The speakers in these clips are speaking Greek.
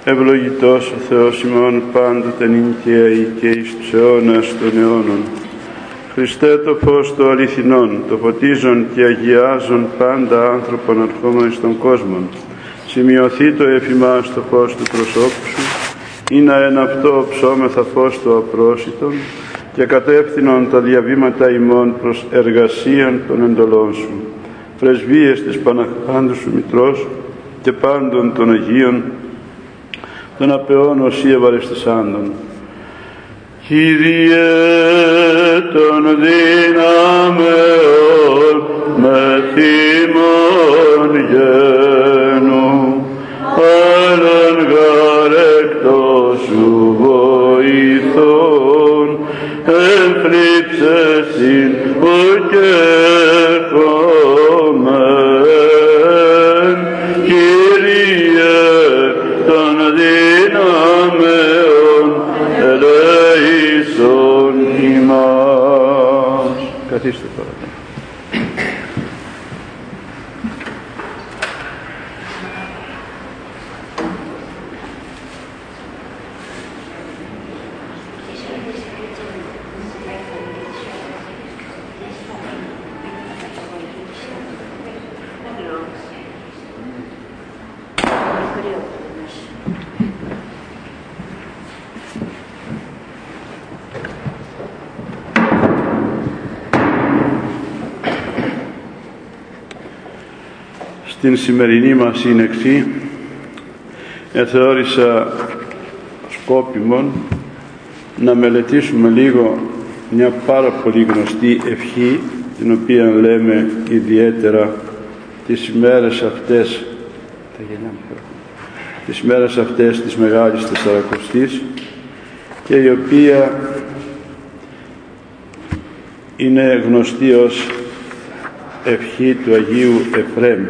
Ευλογητός ο Θεός ημών πάντοτε νυν και εις τους αιώνας των αιώνων. Χριστέ το φως το αληθινόν, το φωτίζον και αγιάζον πάντα άνθρωπον ερχόμενον στον κόσμο. Σημειωθεί το εφημάς το φως του προσώπου σου, ή να εν αυτό ψώμεθα φως το απρόσιτον, και κατεύθυνον τα διαβήματα ημών προς εργασίαν των εντολών σου. Πρεσβείες της Παναχάντου σου Μητρός και πάντων των Αγίων, των απεών όσοι ευαρεστησάντων. Κύριε των δυνάμεων μεθύμων γένου, άλλον γαρεκτός σου βοηθών, εμφλήψεσιν οκέχομεν, Κύριε των δυνάμεων ελέησον ημάς. Καθίστε τώρα. Στην σημερινή μας σύνεξη θεώρησα σκόπιμον να μελετήσουμε λίγο μια πάρα πολύ γνωστή ευχή, την οποία λέμε ιδιαίτερα τις ημέρες αυτές της Μεγάλης Τεσσαρακοστής, και η οποία είναι γνωστή ως ευχή του Αγίου Εφραίμ.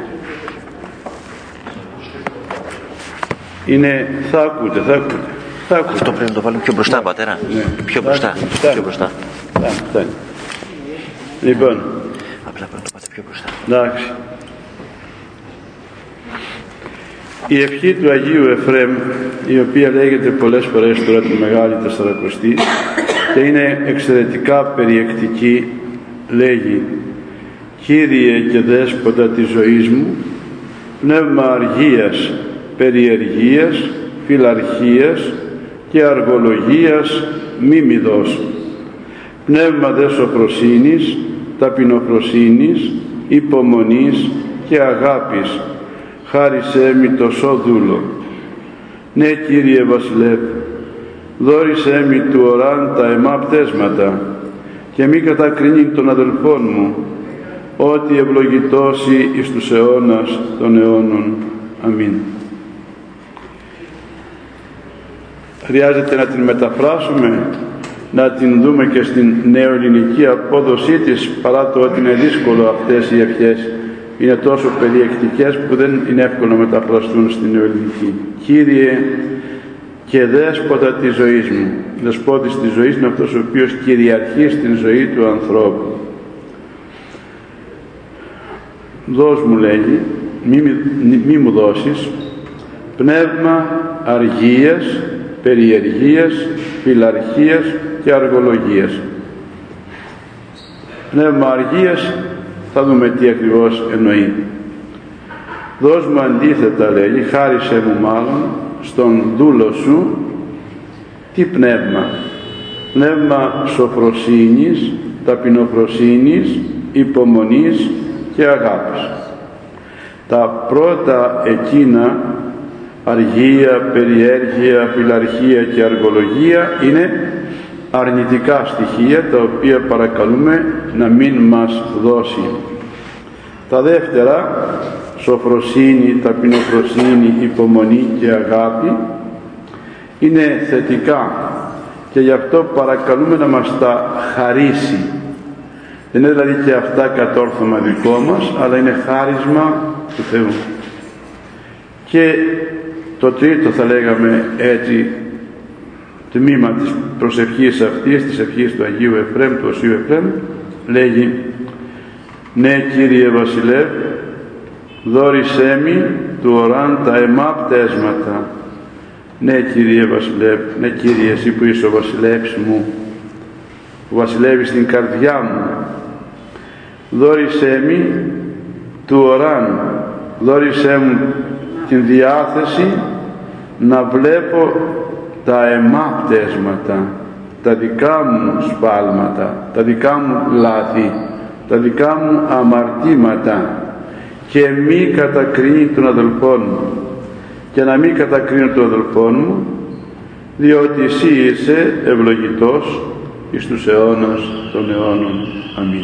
Θα ακούτε. Αυτό πρέπει να το βάλουμε πιο μπροστά, ναι, πατέρα. Ναι. Πιο μπροστά. Φτάνει. Λοιπόν. Απλά πρέπει να το πάτε πιο μπροστά. Εντάξει. Η ευχή του Αγίου Εφραίμ, η οποία λέγεται πολλές φορές τώρα τη Μεγάλη Τεσσαρακοστή και είναι εξαιρετικά περιεκτική, λέγει: Κύριε και Δέσποτα της ζωής μου, πνεύμα αργίας, περιεργίας, φιλαρχίας και αργολογίας μη μη δώσω. Πνεύμα δε σοφροσύνης, ταπεινοφροσύνης, υπομονής και αγάπης, χάρισέ μη το σώδουλο. Ναι, Κύριε Βασιλεύ, δώρισέ μη του οράν τα αιμά πτέσματα και μη κατακρίνει των αδελφών μου, ότι ευλογητώσει εις τους αιώνας των αιώνων. Αμήν. Χρειάζεται να την μεταφράσουμε, να την δούμε και στην νεοελληνική απόδοσή της, παρά το ότι είναι δύσκολο αυτές οι ευχές. Είναι τόσο περιεκτικές που δεν είναι εύκολο να μεταφραστούν στην νεοελληνική. Κύριε και Δέσποτα της ζωής μου. Δεσπότης της ζωής είναι αυτός ο οποίος κυριαρχεί στην ζωή του ανθρώπου. Δώσ' μου, λέγει, μη μου δώσεις πνεύμα αργίας, περιεργίας, φιλαρχίας και αργολογίας. Πνεύμα αργίας, θα δούμε τι ακριβώς εννοεί. Δώσ' μου αντίθετα, λέγει, χάρισε μου μάλλον στον δούλο σου τι πνεύμα? Πνεύμα σοφροσύνης, ταπεινοφροσύνης, υπομονής και αγάπης. Τα πρώτα εκείνα, αργία, περιέργεια, φιλαρχία και αργολογία, είναι αρνητικά στοιχεία, τα οποία παρακαλούμε να μην μας δώσει. Τα δεύτερα, σοφροσύνη, ταπεινοφροσύνη, υπομονή και αγάπη, είναι θετικά και γι' αυτό παρακαλούμε να μας τα χαρίσει. Δεν είναι δηλαδή και αυτά κατόρθωμα δικό μας, αλλά είναι χάρισμα του Θεού. Και το τρίτο, θα λέγαμε έτσι, τμήμα της προσευχής αυτής, της ευχής του Αγίου Εφραίμ, του Οσίου Εφραίμ, λέγει: «Ναι, Κύριε Βασιλεύ, δώρισέ μη του οράν τα αιμά πτέσματα Ναι, Κύριε Βασιλεύ, ναι, Κύριε, εσύ που είσαι ο βασιλεύς μου, που βασιλεύεις στην καρδιά μου, δώρισέ μη του οράν, δώρισέ μου την διάθεση να βλέπω τα εμάπτεσματα, τα δικά μου σφάλματα, τα δικά μου λάθη, τα δικά μου αμαρτήματα, και μη κατακρίνει των αδελφών μου, και να μην κατακρίνω των αδελφών μου, διότι εσύ είσαι ευλογητός εις τους αιώνας των αιώνων. Αμήν.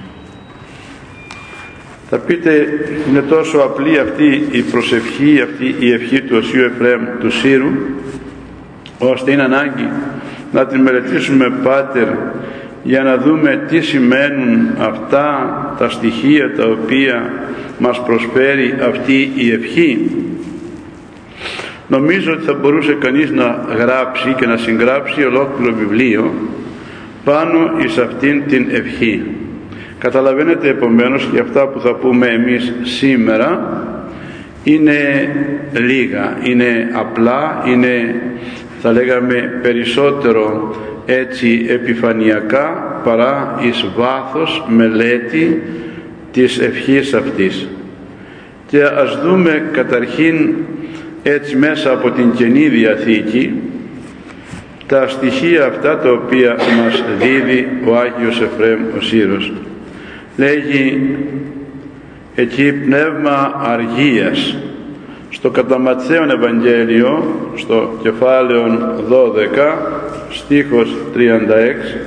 Θα πείτε, είναι τόσο απλή αυτή η προσευχή, αυτή η ευχή του Οσίου Εφραίμ του Σύρου, ώστε είναι ανάγκη να την μελετήσουμε, Πάτερ, για να δούμε τι σημαίνουν αυτά τα στοιχεία τα οποία μας προσφέρει αυτή η ευχή. Νομίζω ότι θα μπορούσε κανείς να γράψει και να συγγράψει ολόκληρο βιβλίο πάνω εις αυτήν την ευχή. Καταλαβαίνετε επομένως και αυτά που θα πούμε εμείς σήμερα είναι λίγα, είναι απλά, είναι, θα λέγαμε, περισσότερο έτσι επιφανειακά παρά εις βάθος μελέτη της ευχής αυτής. Και ας δούμε καταρχήν έτσι μέσα από την Καινή Διαθήκη τα στοιχεία αυτά τα οποία μας δίδει ο Άγιος Εφραίμ ο Σύρος. Λέγει εκεί πνεύμα αργίας στο κατά Ματθαίον Ευαγγέλιο, στο κεφάλαιο 12 στίχος 36,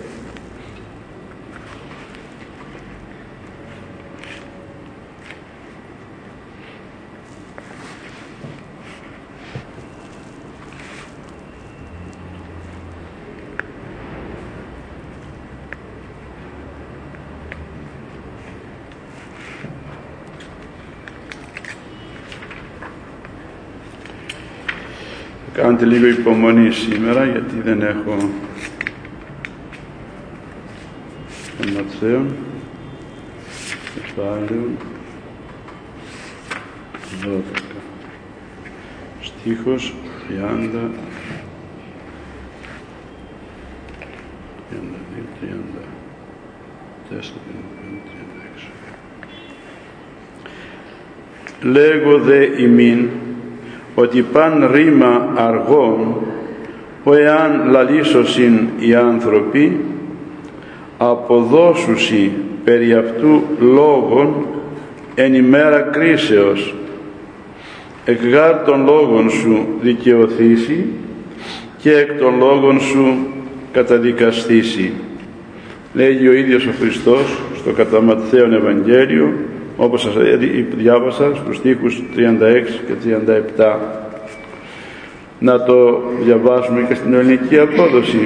κάντε λίγο υπομονή σήμερα, γιατί δεν έχω τον Ματθαίο κεφάλαιο 12 στίχος 30, 32, 34, 35, 36. Λέγω δε ημίν ότι παν ρήμα αργών, που εάν λαλήσωσιν οι άνθρωποι, αποδώσουσι περί αυτού λόγων εν ημέρα κρίσεως, εκ γάρ των λόγων σου δικαιωθήσει και εκ των λόγων σου καταδικαστήσει. Λέγει ο ίδιος ο Χριστός στο κατά Ματθαίον Ευαγγέλιο, όπως σας διάβασα στους στίχους 36 και 37. Να το διαβάσουμε και στην ελληνική απόδοση.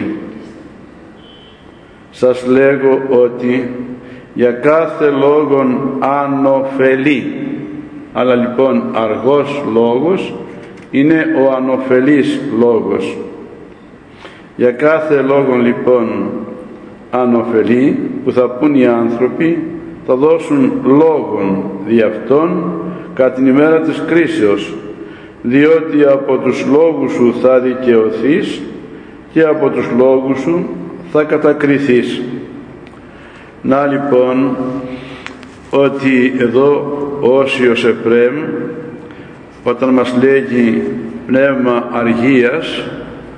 Σας λέγω ότι για κάθε λόγον ανοφελή, αλλά λοιπόν αργός λόγος είναι ο ανοφελής λόγος. Για κάθε λόγον λοιπόν ανοφελή που θα πούν οι άνθρωποι, θα δώσουν λόγον δι' αυτόν κατά την ημέρα της κρίσεως, διότι από τους λόγους σου θα δικαιωθείς και από τους λόγους σου θα κατακριθείς. Να λοιπόν, ότι εδώ ο Όσιος Εφραίμ, όταν μας λέγει πνεύμα αργίας,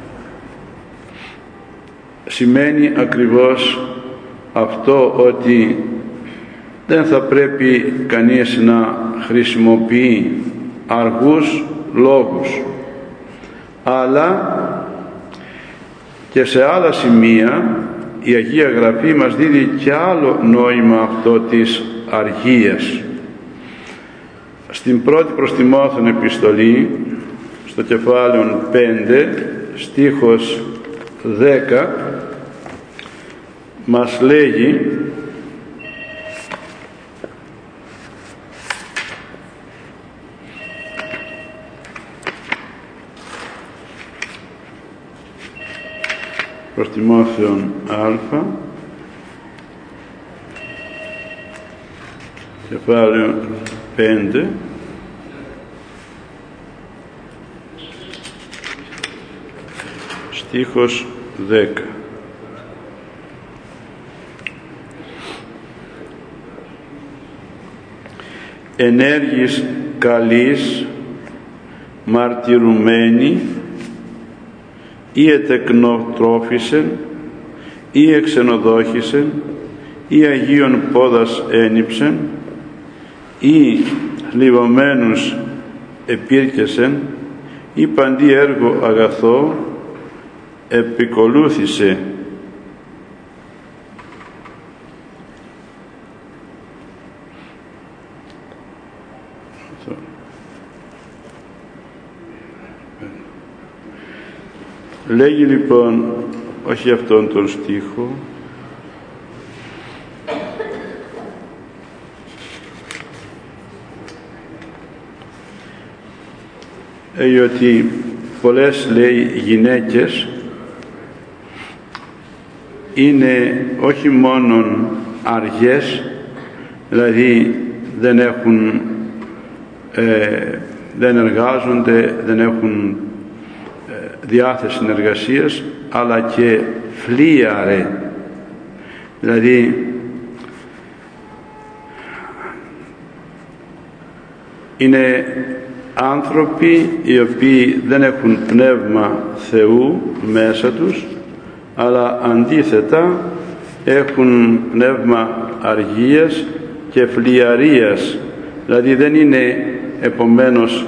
σημαίνει ακριβώς αυτό, ότι δεν θα πρέπει κανείς να χρησιμοποιεί αργούς λόγους, αλλά και σε άλλα σημεία η Αγία Γραφή μας δίδει και άλλο νόημα αυτό της αργίας. Στην πρώτη προς Τιμόθεον επιστολή, στο κεφάλαιο 5 στίχος 10, μας λέγει προς Τιμόθεον Α, κεφάλαιο 5, στίχος 10. Ενέργης καλής μαρτυρουμένη ή ετεκνοτρόφησεν ή εξενοδόχησεν ή Αγίων πόδας ένιψεν ή θλιβωμένους επήρκεσεν ή παντί έργο αγαθό επικολούθησε. Λέγει λοιπόν, όχι αυτόν τον στίχο, ότι πολλές, λέει, γυναίκες είναι όχι μόνον αργές, δηλαδή δεν εργάζονται, δεν έχουν διάθεση εργασίας, αλλά και φλίαρε, δηλαδή είναι άνθρωποι οι οποίοι δεν έχουν πνεύμα Θεού μέσα τους, αλλά αντίθετα έχουν πνεύμα αργίας και φλιαρίας, δηλαδή δεν είναι επομένως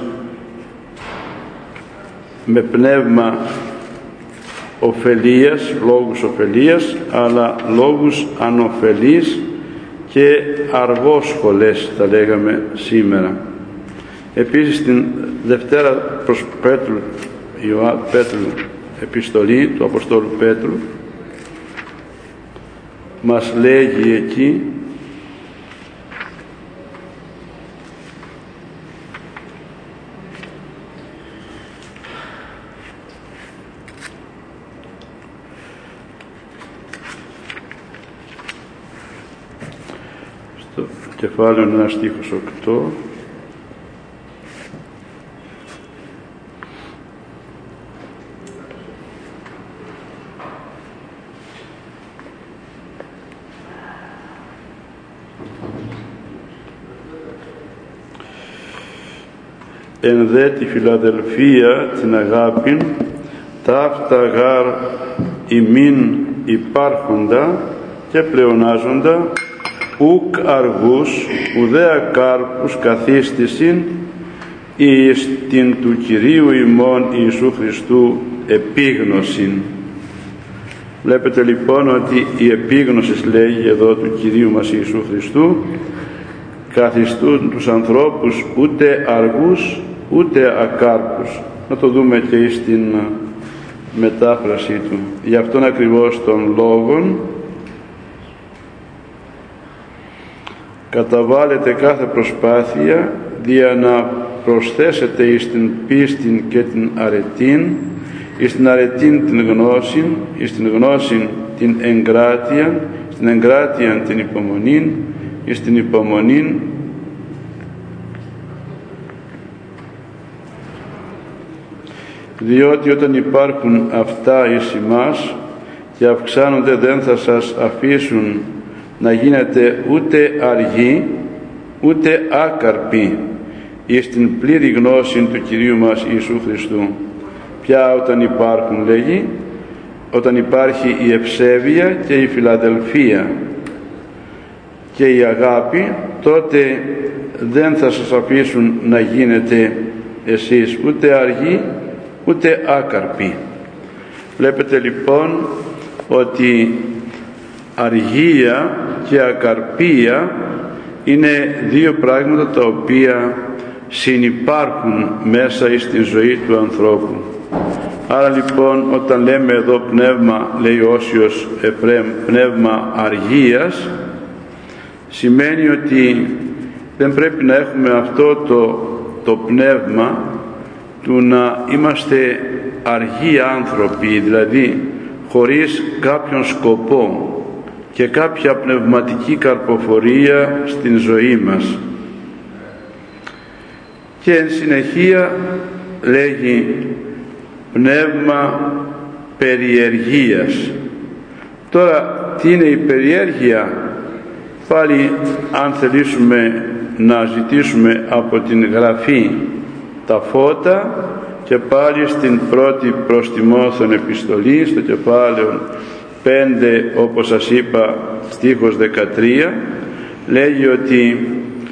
με πνεύμα ωφελίας, λόγους ωφελίας, αλλά λόγους ανωφελείς και αργόσχολες, θα λέγαμε σήμερα. Επίσης στην Δευτέρα προς Πέτρου επιστολή του Αποστόλου Πέτρου μας λέγει εκεί στο κεφάλαιο 1 στίχος 8, εν δε τη φιλαδελφία την αγάπην ταύτα γάρ ημίν υπάρχοντα και πλεονάζοντα ουκ αργούς ουδέα κάρπους καθίστησιν εις την του Κυρίου ημών Ιησού Χριστού επίγνωσιν. Βλέπετε λοιπόν ότι η επίγνωση, λέγει εδώ, του Κυρίου μας Ιησού Χριστού καθιστούν τους ανθρώπους ούτε αργούς ούτε ακάρπους. Να το δούμε και στην μετάφραση του. Γι' αυτόν ακριβώς των λόγων καταβάλλετε κάθε προσπάθεια δια να προσθέσετε εις την πίστην και την αρετήν, εις την αρετήν την γνώσιν, εις την γνώσιν την εγκράτειαν, στην εγκράτειαν την υπομονήν, εις την υπομονήν διότι όταν υπάρχουν αυτά εις ημάς και αυξάνονται δεν θα σας αφήσουν να γίνετε ούτε αργοί ούτε άκαρποι εις την πλήρη γνώση του Κυρίου μας Ιησού Χριστού. Πια όταν υπάρχουν, λέγει, όταν υπάρχει η ευσέβεια και η φιλαδελφία και η αγάπη, τότε δεν θα σας αφήσουν να γίνετε εσείς ούτε αργοί ούτε άκαρποι. Βλέπετε λοιπόν ότι αργία και ακαρπία είναι δύο πράγματα τα οποία συνυπάρχουν μέσα στην ζωή του ανθρώπου. Άρα λοιπόν όταν λέμε εδώ πνεύμα, λέει ο Όσιος Εφραίμ, πνεύμα αργίας, σημαίνει ότι δεν πρέπει να έχουμε αυτό το πνεύμα του να είμαστε αργοί άνθρωποι, δηλαδή χωρίς κάποιον σκοπό και κάποια πνευματική καρποφορία στην ζωή μας. Και εν συνεχεία λέγει πνεύμα περιεργίας. Τώρα τι είναι η περιέργεια? Πάλι αν θελήσουμε να ζητήσουμε από την Γραφή τα φώτα, και πάλι στην πρώτη προς Τιμόθεον επιστολή, στο κεφάλαιο 5, όπως σας είπα, στίχος 13, λέγει ότι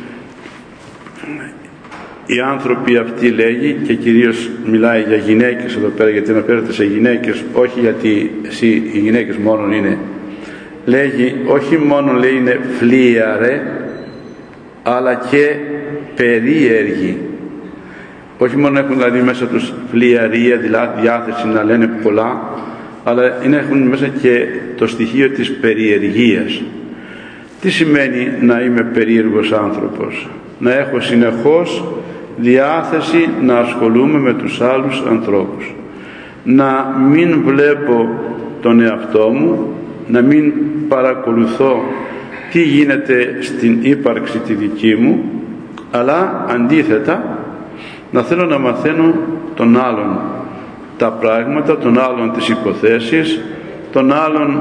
οι άνθρωποι αυτοί, λέγει, και κυρίως μιλάει για γυναίκες εδώ πέρα, γιατί αναφέρεται σε γυναίκες, όχι γιατί οι γυναίκες μόνον είναι, λέγει, όχι μόνο, λέει, είναι φλίαρε, αλλά και περίεργοι. Όχι μόνο έχουν δηλαδή μέσα τους φλιαρία, δηλαδή διάθεση να λένε πολλά, αλλά έχουν μέσα και το στοιχείο της περιεργίας. Τι σημαίνει να είμαι περίεργος άνθρωπος? Να έχω συνεχώς διάθεση να ασχολούμαι με τους άλλους ανθρώπους, να μην βλέπω τον εαυτό μου, να μην παρακολουθώ τι γίνεται στην ύπαρξη τη δική μου, αλλά αντίθετα να θέλω να μαθαίνω τον άλλον τα πράγματα, τον άλλον τις υποθέσεις, τον άλλον,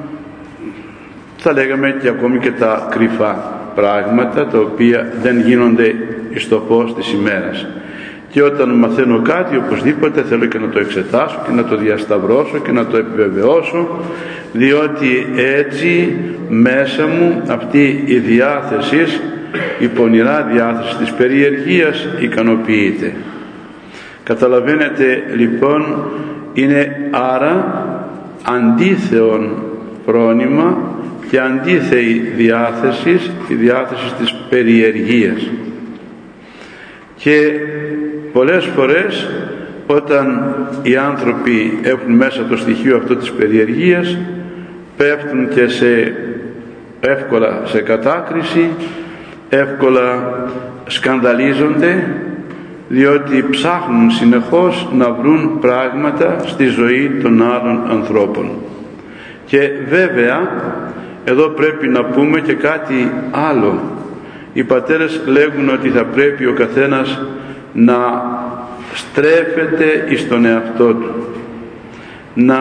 θα λέγαμε, και ακόμη και τα κρυφά πράγματα, τα οποία δεν γίνονται στο φως της ημέρας. Και όταν μαθαίνω κάτι, οπωσδήποτε θέλω και να το εξετάσω και να το διασταυρώσω και να το επιβεβαιώσω, διότι έτσι μέσα μου αυτή η διάθεση, η πονηρά διάθεση της περιεργίας, ικανοποιείται. Καταλαβαίνετε λοιπόν, είναι άρα αντίθεον φρόνημα και αντίθεη διάθεση, η διάθεση της περιεργίας. Και πολλές φορές όταν οι άνθρωποι έχουν μέσα το στοιχείο αυτό της περιεργίας, πέφτουν και εύκολα σε κατάκριση, εύκολα σκανδαλίζονται, διότι ψάχνουν συνεχώς να βρουν πράγματα στη ζωή των άλλων ανθρώπων. Και βέβαια εδώ πρέπει να πούμε και κάτι άλλο. Οι πατέρες λέγουν ότι θα πρέπει ο καθένας να στρέφεται εις τον εαυτό του, να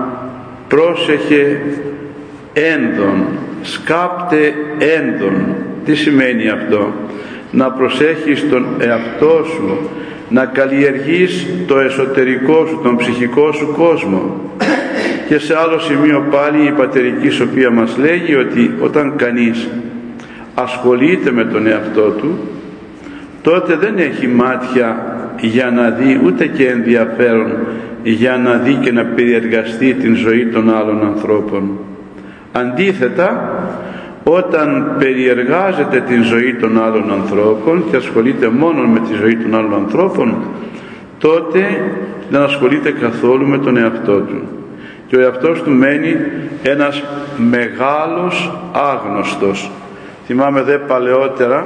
πρόσεχε ένδον, σκάπτε ένδον. Τι σημαίνει αυτό? Να προσέχεις τον εαυτό σου, να καλλιεργείς το εσωτερικό σου, τον ψυχικό σου κόσμο. Και σε άλλο σημείο πάλι η πατερική σοφία μας λέγει ότι όταν κανείς ασχολείται με τον εαυτό του, τότε δεν έχει μάτια για να δει, ούτε και ενδιαφέρον για να δει και να περιεργαστεί την ζωή των άλλων ανθρώπων. Αντίθετα, όταν περιεργάζεται την ζωή των άλλων ανθρώπων και ασχολείται μόνο με τη ζωή των άλλων ανθρώπων, τότε δεν ασχολείται καθόλου με τον εαυτό του. Και ο εαυτός του μένει ένας μεγάλος άγνωστος. Θυμάμαι δε παλαιότερα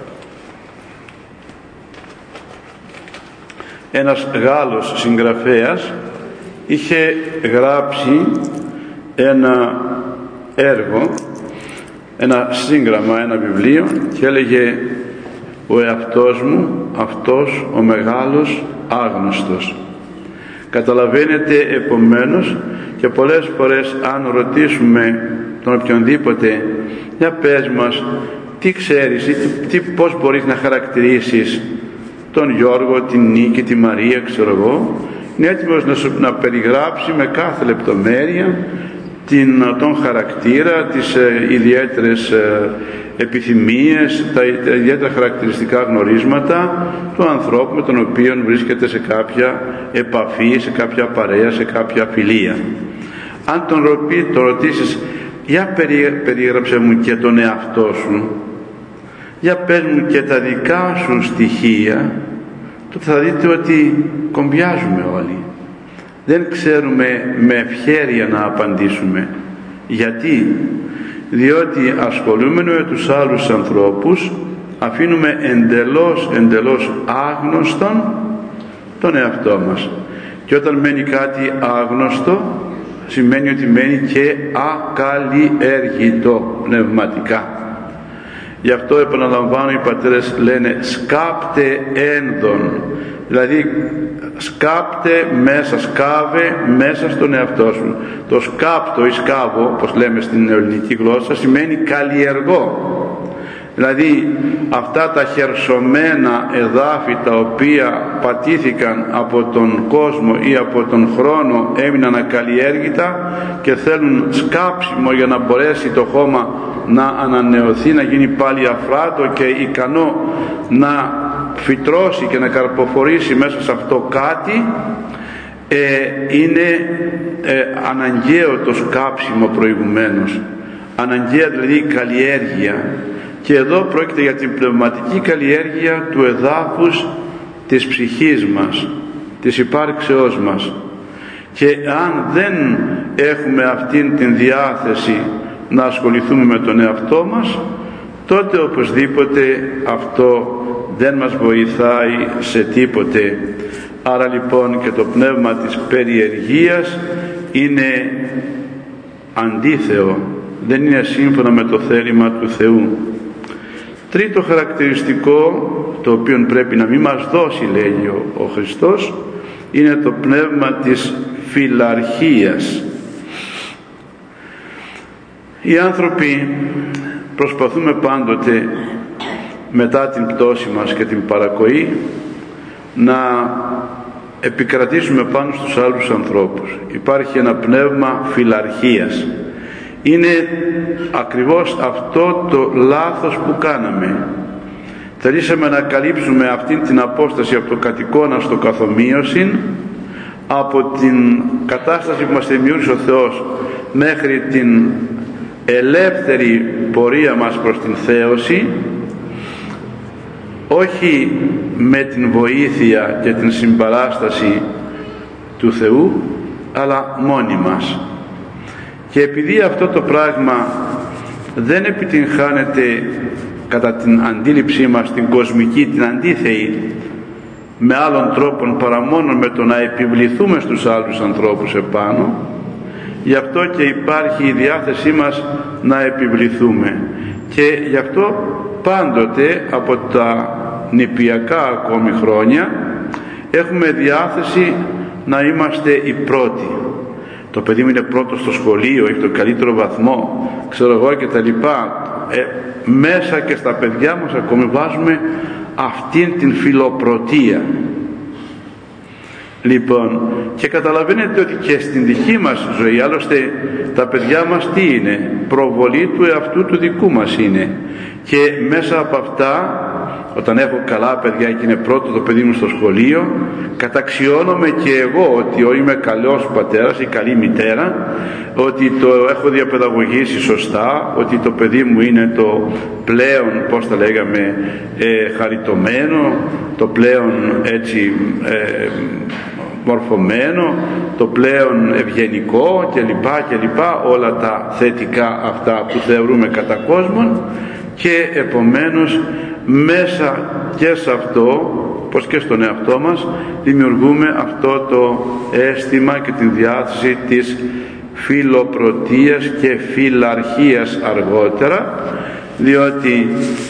ένας Γάλλος συγγραφέας είχε γράψει ένα έργο, ένα σύγγραμμα, ένα βιβλίο, και έλεγε «Ο εαυτός μου, αυτός ο μεγάλος άγνωστος». Καταλαβαίνετε επομένως, και πολλές φορές αν ρωτήσουμε τον οποιονδήποτε, για πες μας τι ξέρεις, πώς μπορείς να χαρακτηρίσεις τον Γιώργο, την Νίκη, τη Μαρία, ξέρω εγώ, είναι έτοιμος να περιγράψει με κάθε λεπτομέρεια τον χαρακτήρα, τις ιδιαίτερες επιθυμίες, τα ιδιαίτερα χαρακτηριστικά γνωρίσματα του ανθρώπου με τον οποίο βρίσκεται σε κάποια επαφή, σε κάποια παρέα, σε κάποια φιλία. Αν τον ρωτήσεις, για περίγραψε μου και τον εαυτό σου, για πες μου και τα δικά σου στοιχεία, τότε θα δείτε ότι κομπιάζουμε όλοι. Δεν ξέρουμε με ευχέρεια να απαντήσουμε. Γιατί? Διότι ασχολούμενοι με τους άλλους ανθρώπους αφήνουμε εντελώς άγνωστον τον εαυτό μας. Και όταν μένει κάτι άγνωστο, σημαίνει ότι μένει και ακαλλιέργητο πνευματικά. Γι' αυτό επαναλαμβάνω, οι πατέρες λένε σκάπτε ένδον, δηλαδή σκάπτε μέσα, σκάβε μέσα στον εαυτό σου. Το σκάπτο ή σκάβο, όπως λέμε στην ελληνική γλώσσα, σημαίνει καλλιεργώ. Δηλαδή αυτά τα χερσωμένα εδάφη τα οποία πατήθηκαν από τον κόσμο ή από τον χρόνο, έμειναν ακαλλιέργητα και θέλουν σκάψιμο για να μπορέσει το χώμα να ανανεωθεί, να γίνει πάλι αφράτο και ικανό να φυτρώσει και να καρποφορήσει μέσα σε αυτό κάτι. Είναι αναγκαίο το σκάψιμο προηγουμένως, αναγκαία δηλαδή η καλλιέργεια. Και εδώ πρόκειται για την πνευματική καλλιέργεια του εδάφους της ψυχής μας, της υπάρξεώς μας. Και αν δεν έχουμε αυτήν την διάθεση να ασχοληθούμε με τον εαυτό μας, τότε οπωσδήποτε αυτό δεν μας βοηθάει σε τίποτε. Άρα λοιπόν και το πνεύμα της περιεργίας είναι αντίθεο, δεν είναι σύμφωνα με το θέλημα του Θεού. Τρίτο χαρακτηριστικό, το οποίο πρέπει να μην μας δώσει, λέει ο Χριστός, είναι το πνεύμα της φιλαρχίας. Οι άνθρωποι προσπαθούμε πάντοτε μετά την πτώση μας και την παρακοή να επικρατήσουμε πάνω στους άλλους ανθρώπους. Υπάρχει ένα πνεύμα φιλαρχίας. Είναι ακριβώς αυτό το λάθος που κάναμε. Θελήσαμε να καλύψουμε αυτήν την απόσταση από το κατοικώνα στο καθομοίωσιν, από την κατάσταση που μας δημιούργησε ο Θεός μέχρι την ελεύθερη πορεία μας προς την θέωση, όχι με την βοήθεια και την συμπαράσταση του Θεού, αλλά μόνοι μας. Και επειδή αυτό το πράγμα δεν επιτυγχάνεται κατά την αντίληψή μας την κοσμική, την αντίθεη, με άλλων τρόπων παρά μόνο με το να επιβληθούμε στους άλλους ανθρώπους επάνω, γι' αυτό και υπάρχει η διάθεσή μας να επιβληθούμε. Και γι' αυτό πάντοτε από τα νηπιακά ακόμη χρόνια έχουμε διάθεση να είμαστε οι πρώτοι. Το παιδί μου είναι πρώτο στο σχολείο, έχει τον καλύτερο βαθμό, ξέρω εγώ και τα λοιπά. Μέσα και στα παιδιά μας ακόμη βάζουμε αυτήν την φιλοπρωτεία. Λοιπόν, και καταλαβαίνετε ότι και στην δική μας ζωή, άλλωστε τα παιδιά μας τι είναι? Προβολή του εαυτού του δικού μας είναι. Και μέσα από αυτά, όταν έχω καλά παιδιά και είναι πρώτο το παιδί μου στο σχολείο, καταξιώνομαι και εγώ ότι είμαι καλός πατέρας ή καλή μητέρα, ότι το έχω διαπαιδαγωγήσει σωστά, ότι το παιδί μου είναι το πλέον, πώς τα λέγαμε, χαριτωμένο, το πλέον έτσι μορφωμένο, το πλέον ευγενικό κλπ, όλα τα θετικά αυτά που θεωρούμε κατά κόσμον. Και επομένως μέσα και σε αυτό, πως και στον εαυτό μας, δημιουργούμε αυτό το αίσθημα και την διάθεση της φιλοπρωτείας και φιλαρχίας αργότερα, διότι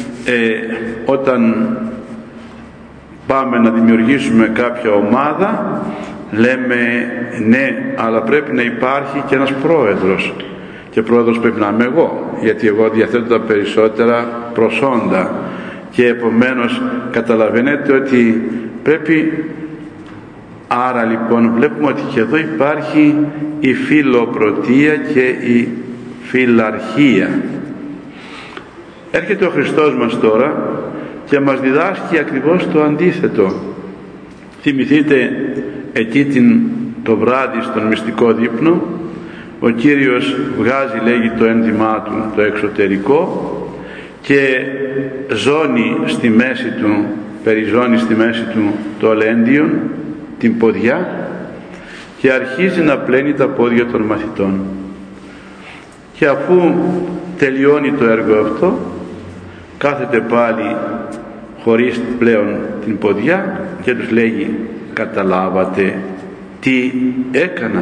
όταν πάμε να δημιουργήσουμε κάποια ομάδα λέμε ναι, αλλά πρέπει να υπάρχει και ένας πρόεδρος, και πρόεδρος πρέπει να είμαι εγώ, γιατί εγώ διαθέτω τα περισσότερα προσόντα. Και επομένως καταλαβαίνετε ότι πρέπει, άρα λοιπόν βλέπουμε ότι και εδώ υπάρχει η φιλοπρωτεία και η φιλαρχία. Έρχεται ο Χριστός μας τώρα και μας διδάσκει ακριβώς το αντίθετο. Θυμηθείτε εκεί το βράδυ στον μυστικό δείπνο, ο Κύριος βγάζει, λέγει, το ένδυμά του το εξωτερικό και ζώνει στη μέση του, περιζώνει στη μέση του το αλέντιον, την ποδιά, και αρχίζει να πλένει τα πόδια των μαθητών. Και αφού τελειώνει το έργο αυτό, κάθεται πάλι χωρίς πλέον την ποδιά και τους λέγει: καταλάβατε τι έκανα?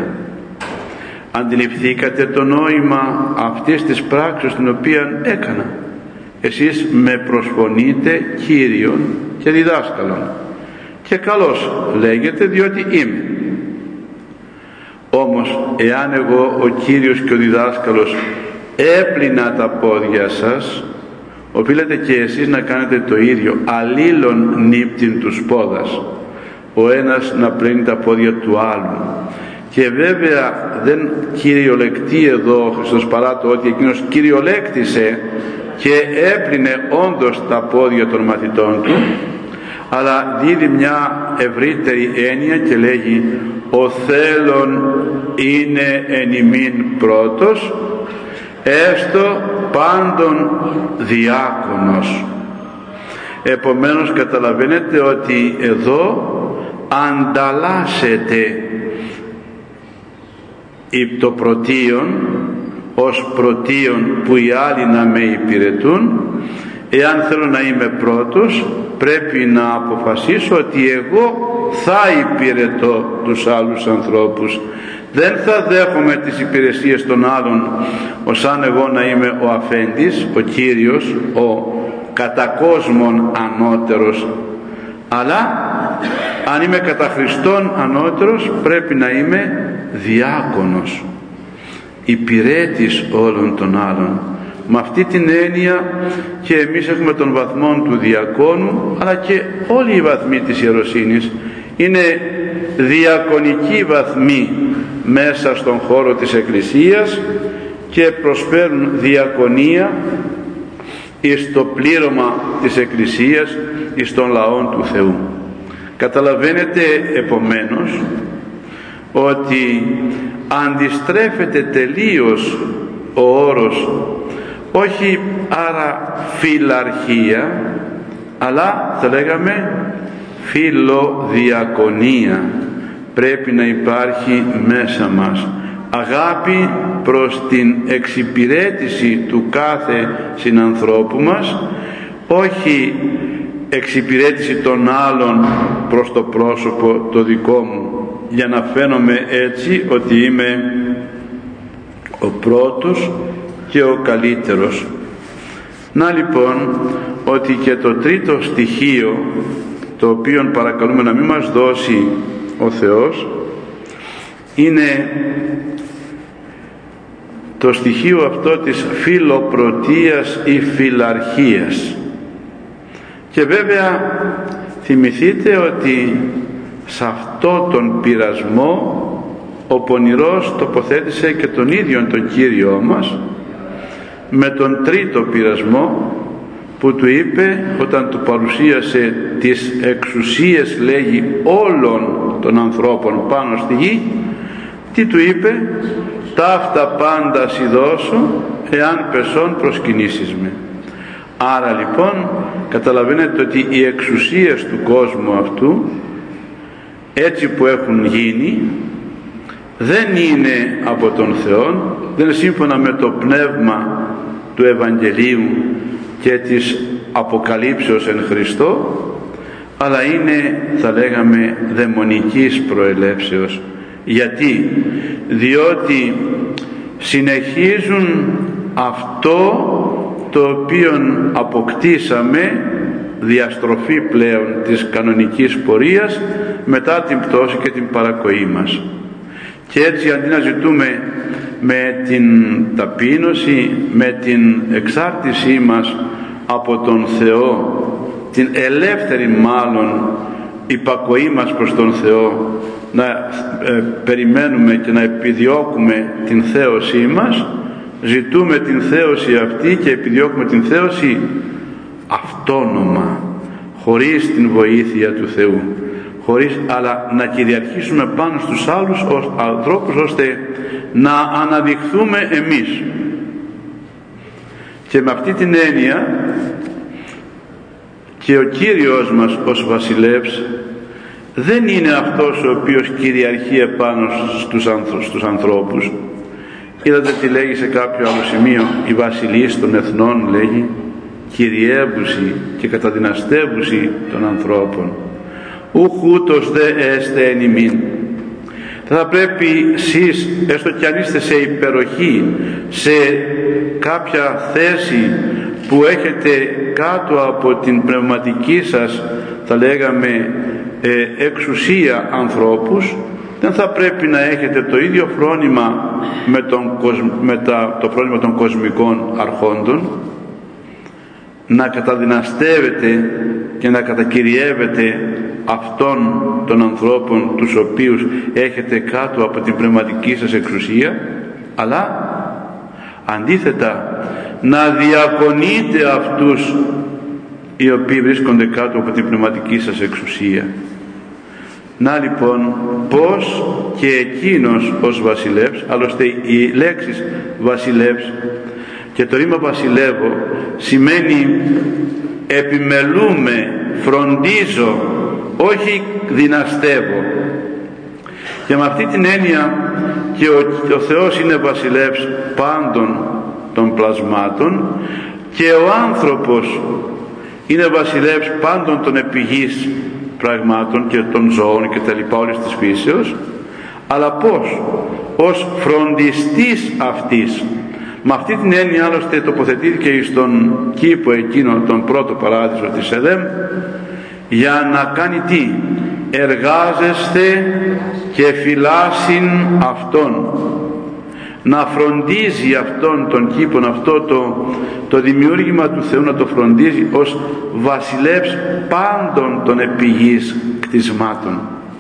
Αντιληφθήκατε το νόημα αυτής της πράξης την οποία έκανα? εσείς με προσφωνείτε Κύριον και διδάσκαλον, και καλώς λέγεται, διότι είμαι. Όμως εάν εγώ ο Κύριος και ο διδάσκαλος έπλυνα τα πόδια σας, οφείλετε και εσείς να κάνετε το ίδιο, αλλήλων νύπτην τους πόδας, ο ένας να πλύνει τα πόδια του άλλου. Και βέβαια δεν κυριολεκτεί εδώ ο Χριστός, παρά το ότι εκείνος κυριολέκτησε και έπλυνε όντως τα πόδια των μαθητών του, αλλά δίδει μια ευρύτερη έννοια και λέγει ο θέλων είναι εν ημίν πρώτος, έστω πάντων διάκονος. Επομένως καταλαβαίνετε ότι εδώ ανταλλάσσεται το πρωτίον ως πρωτίον που οι άλλοι να με υπηρετούν. Εάν θέλω να είμαι πρώτος, πρέπει να αποφασίσω ότι εγώ θα υπηρετώ τους άλλους ανθρώπους. Δεν θα δέχομαι τις υπηρεσίες των άλλων ως αν εγώ να είμαι ο αφέντης, ο Κύριος, ο κατά κόσμον ανώτερος, αλλά αν είμαι κατά Χριστόν ανώτερος, πρέπει να είμαι διάκονος, υπηρέτης όλων των άλλων. Με αυτή την έννοια και εμείς έχουμε τον βαθμό του διακόνου, αλλά και όλοι οι βαθμοί της ιεροσύνης είναι διακονικοί βαθμοί μέσα στον χώρο της Εκκλησίας και προσφέρουν διακονία εις το πλήρωμα της Εκκλησίας, εις των λαών του Θεού. Καταλαβαίνετε επομένως ότι αντιστρέφεται τελείως ο όρος, όχι άρα φιλαρχία, αλλά θα λέγαμε φιλοδιακονία. Πρέπει να υπάρχει μέσα μας αγάπη προς την εξυπηρέτηση του κάθε συνανθρώπου μας, όχι εξυπηρέτηση των άλλων προς το πρόσωπο το δικό μου, για να φαίνομαι έτσι ότι είμαι ο πρώτος και ο καλύτερος. Να λοιπόν ότι και το τρίτο στοιχείο, το οποίο παρακαλούμε να μην μας δώσει ο Θεός, είναι το στοιχείο αυτό της φιλοπρωτείας ή φιλαρχίας. Και βέβαια θυμηθείτε ότι σε αυτό τον πειρασμό ο πονηρός τοποθέτησε και τον ίδιο τον Κύριό μας με τον τρίτο πειρασμό που του είπε όταν του παρουσίασε τις εξουσίες, λέγει, όλων των ανθρώπων πάνω στη γη. Τι του είπε? «Ταύτα πάντα σοι δώσω, εάν πεσόν προσκυνήσεις με». Άρα λοιπόν καταλαβαίνετε ότι οι εξουσίες του κόσμου αυτού, έτσι που έχουν γίνει, δεν είναι από τον Θεό, δεν είναι σύμφωνα με το πνεύμα του Ευαγγελίου και της αποκαλύψεως εν Χριστώ, αλλά είναι, θα λέγαμε, δαιμονικής προελεύσεως. Γιατί? Διότι συνεχίζουν αυτό το οποίο αποκτήσαμε, διαστροφή πλέον της κανονικής πορείας, μετά την πτώση και την παρακοή μας. Και έτσι αντί να ζητούμε με την ταπείνωση, με την εξάρτησή μας από τον Θεό, την ελεύθερη μάλλον υπακοή μας προς τον Θεό, να περιμένουμε και να επιδιώκουμε την θέωσή μας, ζητούμε την θέωση αυτή και επιδιώκουμε την θέωση αυτόνομα, χωρίς την βοήθεια του Θεού, αλλά να κυριαρχήσουμε πάνω στους άλλους ανθρώπους, ώστε να αναδειχθούμε εμείς. Και με αυτή την έννοια και ο Κύριος μας ως βασιλεύς δεν είναι αυτός ο οποίος κυριαρχεί επάνω στους ανθρώπους. Είδατε τι λέγει σε κάποιο άλλο σημείο? Η βασιλής των εθνών, λέγει, κυριεύουση και καταδυναστεύουση των ανθρώπων. Ούχ ούτως δε έστε εν ημίν. Θα πρέπει εσείς, έστω κι αν είστε σε υπεροχή, σε κάποια θέση που έχετε κάτω από την πνευματική σας, θα λέγαμε, εξουσία ανθρώπους, δεν θα πρέπει να έχετε το ίδιο φρόνημα με το φρόνημα των κοσμικών αρχόντων, να καταδυναστεύετε και να κατακυριεύετε αυτών των ανθρώπων τους οποίους έχετε κάτω από την πνευματική σας εξουσία, αλλά αντίθετα να διακονείτε αυτούς οι οποίοι βρίσκονται κάτω από την πνευματική σας εξουσία. Να λοιπόν πως και εκείνος ως βασιλεύς, άλλωστε οι λέξεις βασιλεύς και το ρήμα βασιλεύω σημαίνει επιμελούμε, φροντίζω, όχι δυναστεύω. Και με αυτή την έννοια και ο Θεός είναι βασιλεύς πάντων των πλασμάτων και ο άνθρωπος είναι βασιλεύς πάντων των επιγείς πραγμάτων και των ζώων και τα λοιπά όλης της φύσεως, αλλά πώς? Ως φροντιστής αυτής. Με αυτή την έννοια άλλωστε τοποθετήθηκε στον κήπο εκείνο, τον πρώτο παράδεισο της Εδέμ, για να κάνει τι? Εργάζεστε και φυλάσσειν αυτόν, να φροντίζει αυτόν τον κήπον, αυτό το δημιούργημα του Θεού, να το φροντίζει ως βασιλεύς πάντων των επιγείς κτισμάτων.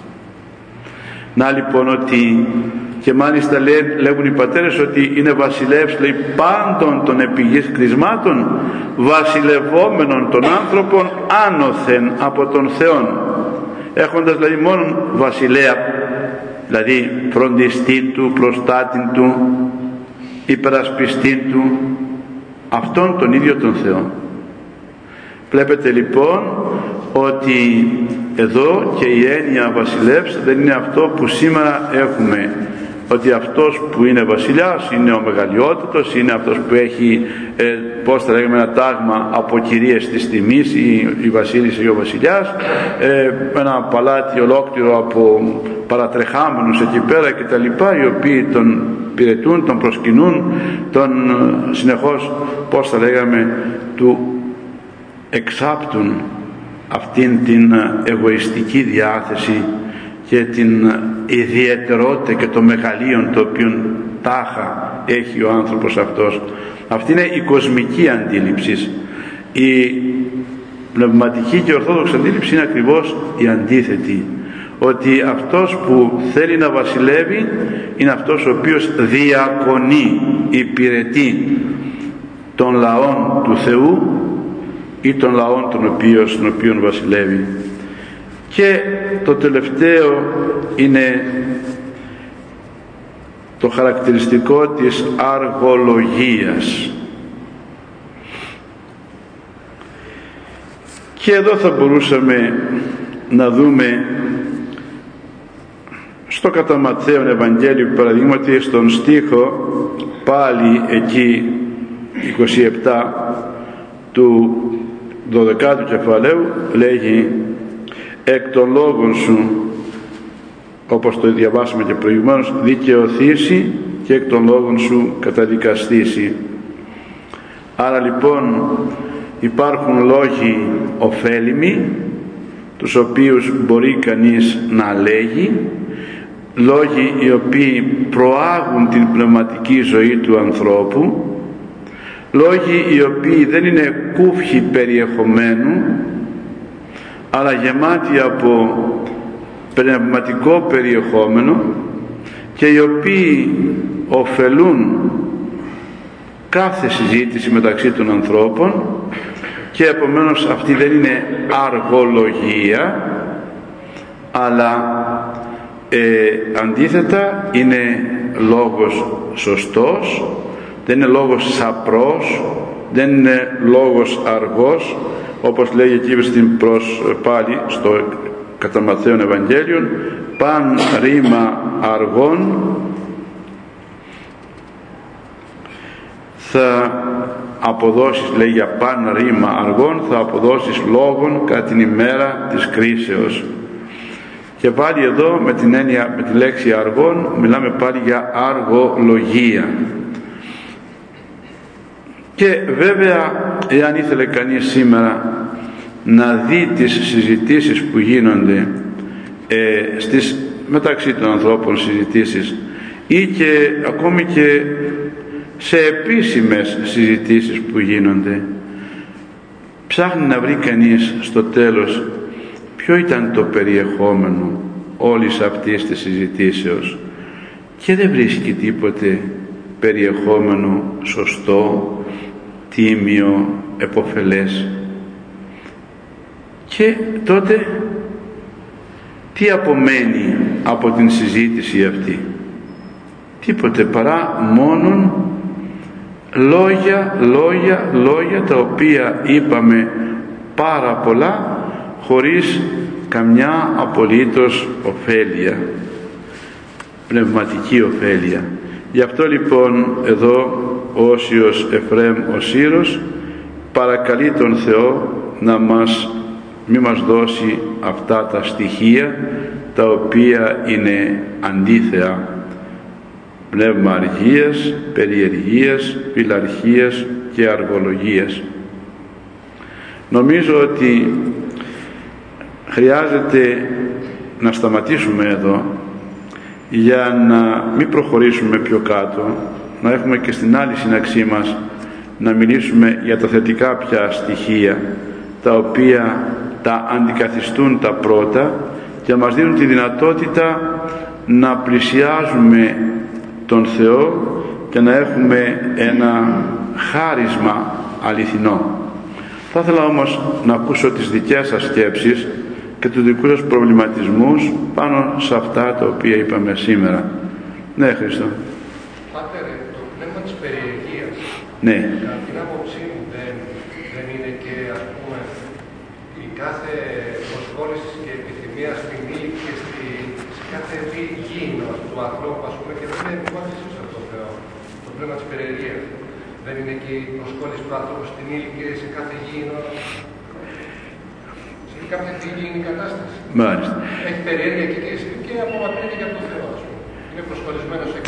Να λοιπόν ότι, και μάλιστα λέγουν οι πατέρες ότι είναι βασιλεύς, λέει, πάντων των επιγείς κτισμάτων, βασιλευόμενων των άνθρωπων άνωθεν από τον Θεόν, έχοντας δηλαδή μόνον βασιλέα, δηλαδή φροντιστή του, προστάτη του, υπερασπιστή του, αυτόν τον ίδιο τον Θεό. Βλέπετε λοιπόν ότι εδώ και η έννοια βασιλεύς δεν είναι αυτό που σήμερα έχουμε, ότι αυτός που είναι βασιλιάς είναι ο μεγαλειότατος, είναι αυτός που έχει πώς θα λέγαμε ένα τάγμα από κυρίες της τιμής, η βασίλισσα ή ο βασιλιάς, ένα παλάτι ολόκληρο από παρατρεχάμενους εκεί πέρα και τα λοιπά, οι οποίοι τον πυρετούν, τον προσκυνούν, τον συνεχώς πώς θα λέγαμε του εξάπτουν αυτήν την εγωιστική διάθεση και την ιδιαιτερότητα και το μεγαλείο το οποίο τάχα έχει ο άνθρωπος αυτός. Αυτή είναι η κοσμική αντίληψη. Η πνευματική και ορθόδοξη αντίληψη είναι ακριβώς η αντίθετη, ότι αυτός που θέλει να βασιλεύει είναι αυτός ο οποίος διακονεί, υπηρετεί των λαών του Θεού ή των λαών των οποίων βασιλεύει. Και το τελευταίο είναι το χαρακτηριστικό της αργολογίας. Και εδώ θα μπορούσαμε να δούμε στο κατά Ματθαίον Ευαγγέλιο, παραδείγματι στον στίχο πάλι εκεί 27 του 12ου κεφαλαίου, λέγει εκ των λόγων σου, όπως το διαβάσαμε και προηγουμένως, δικαιωθήσει και εκ των λόγων σου καταδικαστήσει. Άρα λοιπόν υπάρχουν λόγοι ωφέλιμοι, τους οποίους μπορεί κανείς να λέγει, λόγοι οι οποίοι προάγουν την πνευματική ζωή του ανθρώπου, λόγοι οι οποίοι δεν είναι κούφιοι περιεχομένου, αλλά γεμάτοι από πνευματικό περιεχόμενο και οι οποίοι ωφελούν κάθε συζήτηση μεταξύ των ανθρώπων, και επομένως αυτή δεν είναι αργολογία, αλλά αντίθετα είναι λόγος σωστός, δεν είναι λόγος σαπρός, δεν είναι λόγος αργός, όπως λέγει εκεί πάλι στο κατά Ματθαίον Ευαγγέλιον, παν ρήμα αργών θα αποδώσεις, λέει, για παν ρήμα αργών θα αποδώσεις λόγων κατά την ημέρα της κρίσεως. Και πάλι εδώ με την έννοια, με τη λέξη αργών, μιλάμε πάλι για αργολογία. Και βέβαια εάν ήθελε κανείς σήμερα να δει τις συζητήσεις που γίνονται μεταξύ των ανθρώπων, συζητήσεις, ή και ακόμη και σε επίσημες συζητήσεις που γίνονται, ψάχνει να βρει κανείς στο τέλος ποιο ήταν το περιεχόμενο όλης αυτής της συζητήσεως, και δεν βρίσκει τίποτε περιεχόμενο σωστό, τίμιο, επωφελές. Και τότε τι απομένει από την συζήτηση αυτή? Τίποτε παρά μόνον λόγια τα οποία είπαμε πάρα πολλά χωρίς καμιά απολύτως ωφέλεια, πνευματική ωφέλεια. Γι' αυτό λοιπόν εδώ ο Όσιος Εφραίμ ο Σύρος παρακαλεί τον Θεό να μη μας δώσει αυτά τα στοιχεία τα οποία είναι αντίθεα, πνεύμα αργίας, περιεργίας, πειλαρχίας και αργολογίας. Νομίζω ότι χρειάζεται να σταματήσουμε εδώ για να μην προχωρήσουμε πιο κάτω, να έχουμε και στην άλλη σύναξή μας να μιλήσουμε για τα θετικά πια στοιχεία, τα οποία τα αντικαθιστούν τα πρώτα και μας δίνουν τη δυνατότητα να πλησιάζουμε τον Θεό και να έχουμε ένα χάρισμα αληθινό. Θα ήθελα όμως να ακούσω τις δικές σας σκέψεις και τους δικούς σας προβληματισμούς πάνω σε αυτά τα οποία είπαμε σήμερα. Ναι, Χριστό. Πάτερ, το πνεύμα της περιεργίας, ναι, κατά την άποψή μου δεν είναι και, ας πούμε, η κάθε προσχώρηση και επιθυμία στην ύλη και σε κάθε γήινο του ανθρώπου, ας πούμε, και δεν είναι επιβάλληση από τον Θεό. Το πνεύμα της περιεργίας δεν είναι και η προσχώρηση του ανθρώπου στην ύλη και σε κάθε γήινο, σε κάποια γήινη κατάσταση. Μάλιστα. Έχει περιέργεια και απομακρύνεται και από τον Θεό, ας πούμε. Είναι προσχωρισμένος εκεί.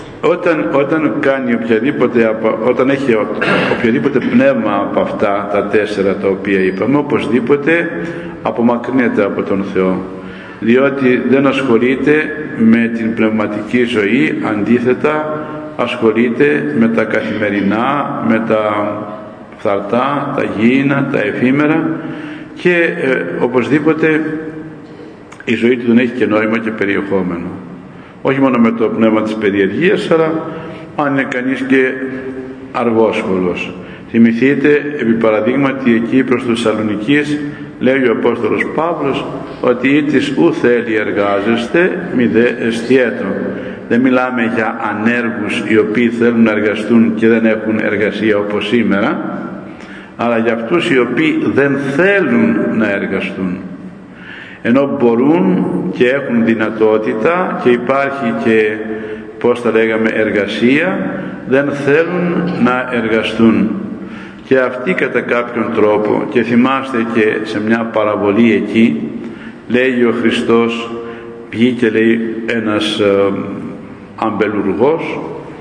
Όταν έχει οποιοδήποτε πνεύμα από αυτά τα 4 τα οποία είπαμε, οπωσδήποτε απομακρύνεται από τον Θεό, διότι δεν ασχολείται με την πνευματική ζωή, αντίθετα ασχολείται με τα καθημερινά, με τα φθαρτά, τα γήινα, τα εφήμερα, και οπωσδήποτε η ζωή του δεν έχει και νόημα και περιεχόμενο. Όχι μόνο με το πνεύμα της περιεργίας, αλλά αν είναι κανείς και αργόσχολος. Θυμηθείτε, επί παραδείγματι, εκεί προς τους Θεσσαλονικείς λέει ο Απόστολος Παύλος ότι «Ή της ου θέλει εργάζεστε, μη δε εστιέτο». Δεν μιλάμε για ανέργους οι οποίοι θέλουν να εργαστούν και δεν έχουν εργασία όπως σήμερα, αλλά για αυτούς οι οποίοι δεν θέλουν να εργαστούν, ενώ μπορούν και έχουν δυνατότητα και υπάρχει και, πώς τα λέγαμε, εργασία, δεν θέλουν να εργαστούν. Και αυτοί κατά κάποιον τρόπο, και θυμάστε και σε μια παραβολή εκεί, λέει ο Χριστός, βγήκε λέει ένας αμπελουργός,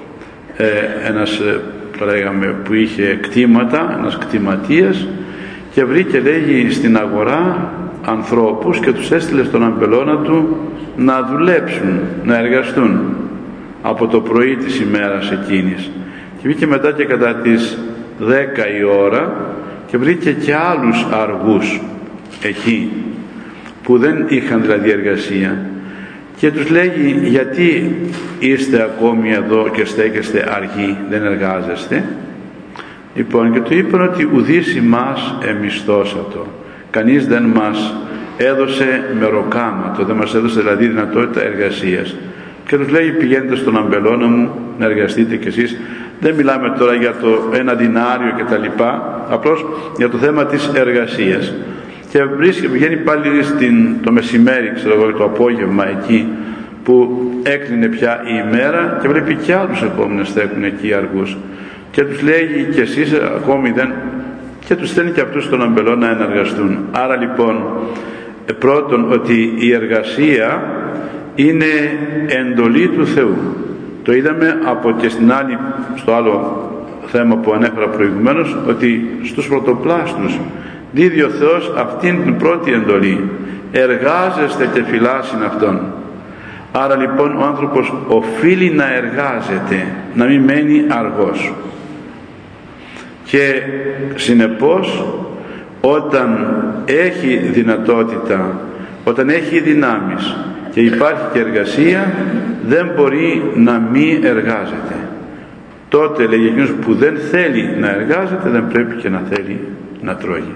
ένας το λέγαμε, που είχε κτήματα, ένας κτηματίας, και βρήκε λέγει στην αγορά ανθρώπους και τους έστειλε στον αμπελώνα του να δουλέψουν, να εργαστούν από το πρωί της ημέρας εκείνης. Και βγήκε μετά και κατά τις 10 η ώρα και βρήκε και άλλους αργούς εκεί που δεν είχαν δηλαδή εργασία, και τους λέγει «Γιατί είστε ακόμη εδώ και στέκεστε αργοί, δεν εργάζεστε?» Λοιπόν, και του είπαν ότι «Ουδείς ημάς εμισθώσατο». Κανείς δεν μας έδωσε μεροκάματο, δεν μας έδωσε δηλαδή δυνατότητα εργασίας. Και τους λέει «Πηγαίνετε στον αμπελώνα μου να εργαστείτε κι εσείς». Δεν μιλάμε τώρα για το 1 δινάριο και τα λοιπά, απλώς για το θέμα της εργασίας. Και βγαίνει πάλι το μεσημέρι, ξέρω εγώ, το απόγευμα εκεί που έκλεινε πια η ημέρα, και βλέπει κι άλλους ακόμη να στέκουν εκεί αργούς. Και τους λέει «Και εσείς ακόμη δεν...» και τους στέλνει και αυτούς στον αμπελώνα να εργαστούν. Άρα λοιπόν, πρώτον, ότι η εργασία είναι εντολή του Θεού. Το είδαμε από και στο άλλο θέμα που ανέφερα προηγουμένως, ότι στους πρωτοπλάστους δίδει ο Θεός αυτήν την πρώτη εντολή: εργάζεστε και φυλάσσειν αυτόν. Άρα λοιπόν ο άνθρωπος οφείλει να εργάζεται, να μην μένει αργός. Και συνεπώς όταν έχει δυνατότητα, όταν έχει δυνάμεις και υπάρχει και εργασία, δεν μπορεί να μη εργάζεται. Τότε λέγει εκείνος που δεν θέλει να εργάζεται, δεν πρέπει και να θέλει να τρώγει.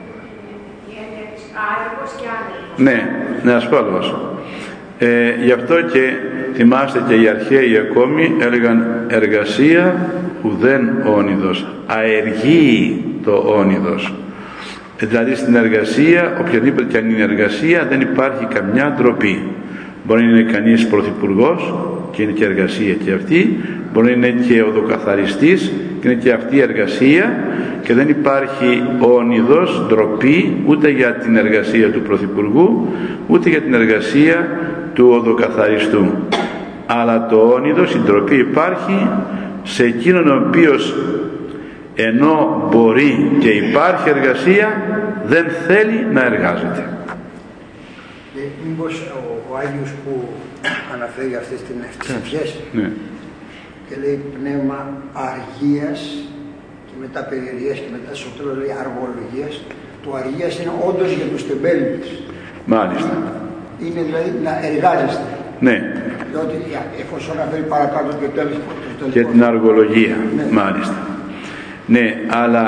Ναι, ασφαλώς. Γι' αυτό και θυμάστε και οι αρχαίοι ακόμη έλεγαν εργασία ουδέν όνειδος, αεργεί το όνειδος. Δηλαδή στην εργασία, οποιαδήποτε και αν είναι εργασία, δεν υπάρχει καμιά ντροπή. Μπορεί να είναι κανείς πρωθυπουργός και είναι και εργασία και αυτή, μπορεί να είναι και οδοκαθαριστής και είναι και αυτή η εργασία, και δεν υπάρχει όνειδος, ντροπή, ούτε για την εργασία του πρωθυπουργού ούτε για την εργασία του οδοκαθαριστού. Αλλά το όνειδος, η ντροπή υπάρχει σε εκείνον ο οποίος ενώ μπορεί και υπάρχει εργασία, δεν θέλει να εργάζεται. Μήπως ο Άγιος που αναφέρει αυτές τις ευχές, ναι, και λέει πνεύμα αργίας και μετά περιεργίας και μετά στο τέλος λέει αργολογίας, το αργίας είναι όντως για τους τεμπέληδες. Μάλιστα. Είναι δηλαδή να εργάζεστε. Ναι. Διότι εφόσον αναφέρει παρακάτω και τέλος. Και την αργολογία, ναι. Μάλιστα. Ναι, αλλά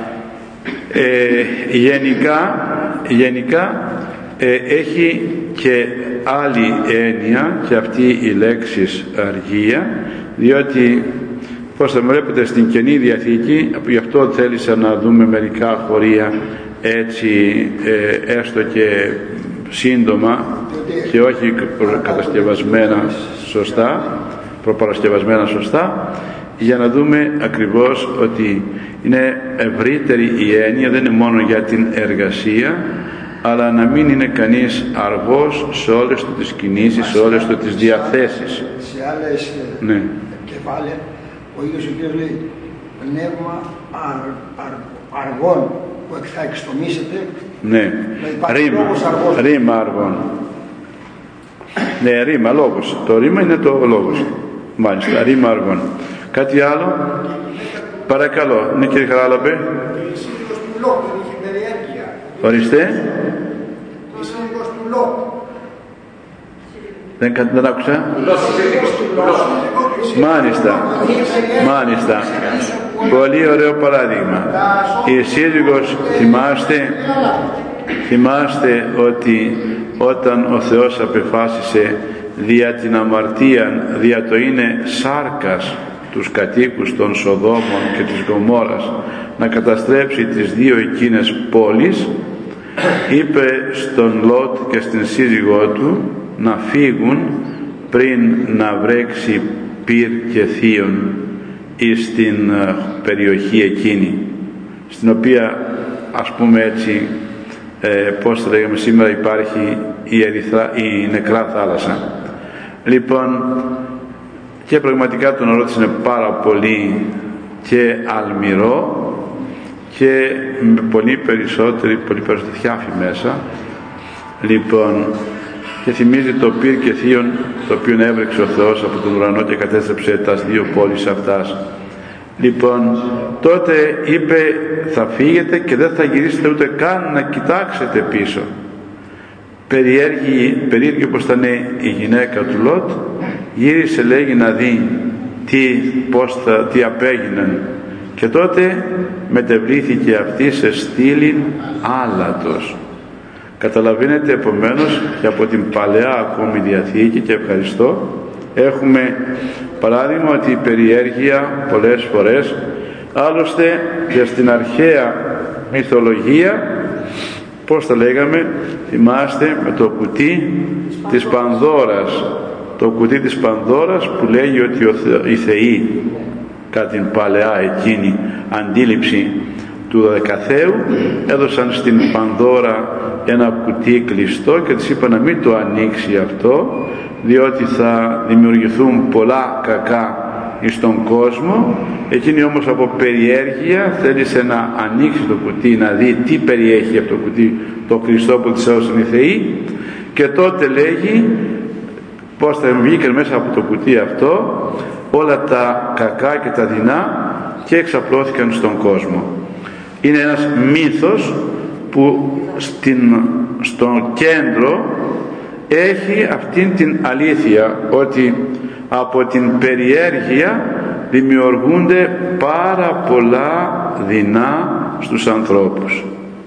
γενικά έχει και άλλη έννοια και αυτή η λέξη αργία, διότι πώς θα βλέπετε στην Καινή Διαθήκη, γι' αυτό θέλησα να δούμε μερικά χωρία έτσι έστω και σύντομα και όχι προπαρασκευασμένα σωστά, για να δούμε ακριβώς ότι είναι ευρύτερη η έννοια, δεν είναι μόνο για την εργασία, αλλά να μην είναι κανείς αργός σε όλες του τις κινήσεις, σε όλες του τις διαθέσεις. Σε άλλες κεφάλαια ο ίδιος ο οποίος λέει πνεύμα αργών που θα εξτομίσετε. Ναι, ρήμα αργών. Ναι, ρήμα, λόγος. Το ρήμα είναι το λόγος. Μάλιστα, ρήμα αργών. Κάτι άλλο? Παρακαλώ, ναι κύριε Χαράλαμπε. Η σύζυγος του Λότ είχε περιέργεια. Ορίστε. Η σύζυγος του Λότ. Δεν άκουσα. Μάλιστα. Πολύ ωραίο παράδειγμα. Η σύζυγος, θυμάστε ότι όταν ο Θεός απεφάσισε δια την αμαρτία, δια το είναι σάρκας τους κατοίκους των Σοδόμων και της Γομόρρας να καταστρέψει τις δύο εκείνες πόλεις, είπε στον Λότ και στην σύζυγό του να φύγουν πριν να βρέξει πυρ και θείον εις στην περιοχή εκείνη, στην οποία, ας πούμε έτσι, πώς θα λέγαμε σήμερα, υπάρχει η νεκρά θάλασσα. Λοιπόν, και πραγματικά το νερό της είναι πάρα πολύ και αλμυρό και με πολύ περισσότερη θιάφη μέσα. Λοιπόν, και θυμίζει το πυρ και θείον το οποίο έβρεξε ο Θεός από τον ουρανό και κατέστρεψε τα δύο πόλεις αυτάς. Λοιπόν, τότε είπε θα φύγετε και δεν θα γυρίσετε ούτε καν να κοιτάξετε πίσω. Περίεργη όπως ήταν η γυναίκα του Λότ, γύρισε λέγει να δει τι απέγιναν, και τότε μετεβλήθηκε αυτή σε στήλην άλατος. Καταλαβαίνετε επομένως και από την Παλαιά ακόμη Διαθήκη, και ευχαριστώ, έχουμε παράδειγμα ότι η περιέργεια πολλές φορές, άλλωστε και στην αρχαία μυθολογία, πώς τα λέγαμε, θυμάστε με το κουτί της Πανδώρας, το κουτί της Πανδώρας που λέγει ότι οι θεοί κατά την παλαιά εκείνη αντίληψη του Δωδεκαθαίου έδωσαν στην Πανδώρα ένα κουτί κλειστό και της είπα να μην το ανοίξει αυτό, διότι θα δημιουργηθούν πολλά κακά εις τον κόσμο. Εκείνη όμως από περιέργεια θέλησε να ανοίξει το κουτί, να δει τι περιέχει από το κουτί το Χριστό που της έδωσαν οι Θεοί, και τότε λέγει πως θα βγήκαν μέσα από το κουτί αυτό όλα τα κακά και τα δεινά και εξαπλώθηκαν στον κόσμο. Είναι ένας μύθος που στο κέντρο έχει αυτήν την αλήθεια, ότι από την περιέργεια δημιουργούνται πάρα πολλά δεινά στους ανθρώπους.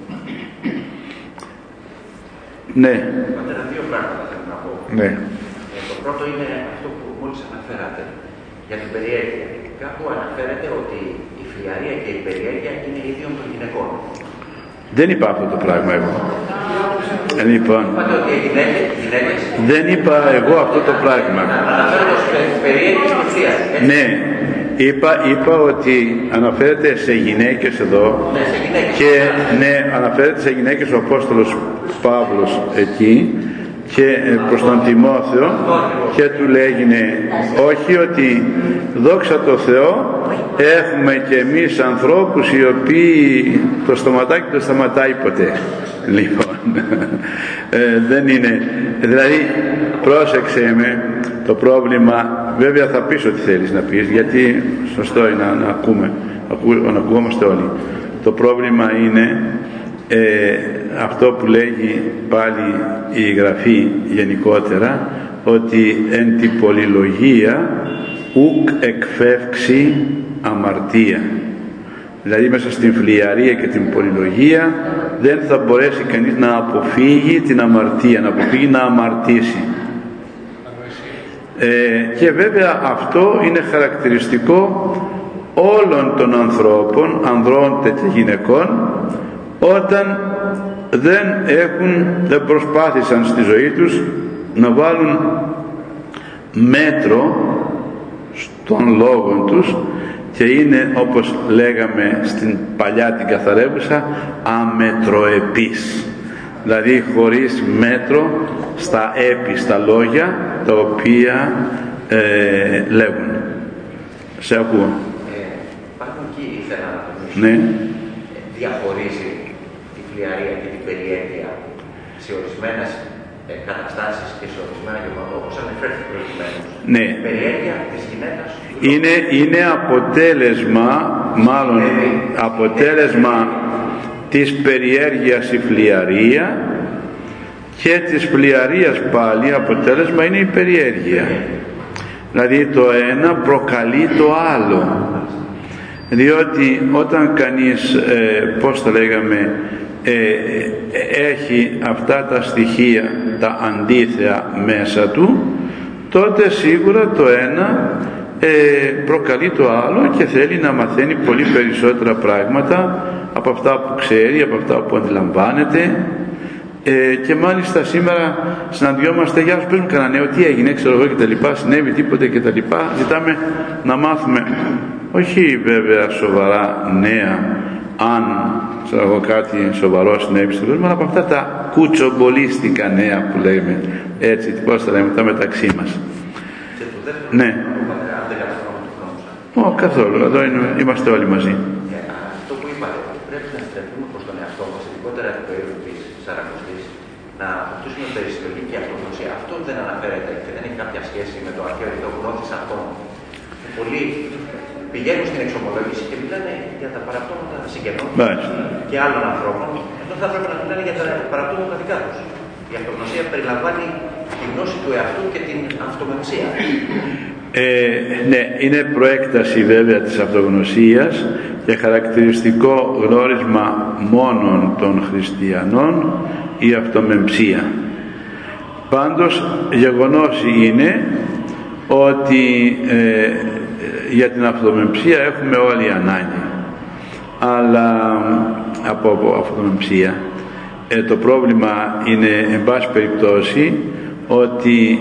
Ναι. Πατέρα, δύο πράγματα θέλω να πω. Ναι. Το πρώτο είναι αυτό που μόλις αναφέρατε, για την περιέργεια. Κάπου αναφέρεται ότι η φλιαρία και η περιέργεια είναι ίδιων των γυναικών. Δεν είπα αυτό το πράγμα εγώ. Λοιπόν, είπατε ότι οι γυναίκες... Δεν είπα εγώ αυτό το πράγμα. Αναφέρεται ως περιέργεια και φλιαρία. Ναι. Είπα ότι αναφέρεται σε γυναίκες εδώ, ναι, σε γυναίκες. Και ναι, αναφέρεται σε γυναίκες ο Απόστολος Παύλος εκεί και προς τον Τιμόθεο, και του λέγει όχι, ότι δόξα τω Θεώ έχουμε και εμείς ανθρώπους οι οποίοι το στοματάκι το σταματάει ποτέ. Λοιπόν, δεν είναι, δηλαδή πρόσεξε με, το πρόβλημα, βέβαια θα πεις ό,τι θέλεις να πεις, γιατί σωστό είναι να ακούμε, να ακούμαστε όλοι. Το πρόβλημα είναι αυτό που λέγει πάλι η Γραφή γενικότερα, ότι εν τη πολυλογία ουκ εκφεύξει αμαρτία. Δηλαδή μέσα στην φλιαρία και την πολυλογία δεν θα μπορέσει κανείς να αποφύγει την αμαρτία, να αποφύγει να αμαρτήσει. Και βέβαια αυτό είναι χαρακτηριστικό όλων των ανθρώπων, ανδρών και γυναικών, όταν δεν προσπάθησαν στη ζωή τους να βάλουν μέτρο στον λόγο τους, και είναι, όπως λέγαμε στην παλιά την καθαρεύουσα, αμετροεπής, δηλαδή χωρίς μέτρο στα έπι, στα λόγια τα οποία λέγουν. Σε ακούω. Υπάρχουν εκεί, ήθελα να τονίσω, ναι. Διαχωρίζει τη φλιαρία και την περιέργεια σε ορισμένες καταστάσεις και σε ορισμένα γεγονότα, όπως αναφέρθηκε προηγουμένως. Ναι. Η περιέργεια της γυναίκας είναι αποτέλεσμα, μάλλον αποτέλεσμα της περιέργειας η φλιαρία, και της φλιαρίας πάλι αποτέλεσμα είναι η περιέργεια. Δηλαδή το ένα προκαλεί το άλλο, διότι όταν κανείς πώς το λέγαμε έχει αυτά τα στοιχεία τα αντίθεα μέσα του, τότε σίγουρα το ένα προκαλεί το άλλο και θέλει να μαθαίνει πολύ περισσότερα πράγματα από αυτά που ξέρει, από αυτά που αντιλαμβάνεται. Και μάλιστα σήμερα συναντιόμαστε, για να παίζουμε κανένα νέο, τι έγινε, ξέρω εγώ, και τα λοιπά, συνέβη τίποτε και τα λοιπά. Ζητάμε να μάθουμε, όχι βέβαια σοβαρά νέα, αν ξέρω εγώ κάτι σοβαρό συνέβη στον κόσμο, αλλά από αυτά τα κουτσομπολίστικα νέα που λέμε, έτσι, πώς τα λέμε, τα μεταξύ μας. Ναι. Καθόλου, εδώ είμαστε όλοι μαζί. Αυτό που είπατε, πρέπει να στρεφούμε προς τον εαυτό μας, ειδικότερα το περίοδο της Σαρακοστής, να αποκτήσουμε περιστολογική αυτογνωσία. Αυτό δεν αναφέρεται και δεν έχει κάποια σχέση με το αρχαίο ηθικό γνώθης αυτών. Πολλοί πηγαίνουν στην εξομολόγηση και μιλάνε για τα παραπτώματα συγγενών και άλλων ανθρώπων, ενώ θα έπρεπε να μιλάνε για τα παραπτώματα δικά τους. Η αυτογνωσία περιλαμβάνει τη γνώση του εαυτού και την αυτομεμψία. Ναι, είναι προέκταση βέβαια της αυτογνωσίας και χαρακτηριστικό γνώρισμα μόνον των χριστιανών η αυτομεμψία. Πάντως γεγονός είναι ότι για την αυτομεμψία έχουμε όλοι ανάγκη, αλλά από αυτομεμψία το πρόβλημα είναι εν πάση περιπτώσει ότι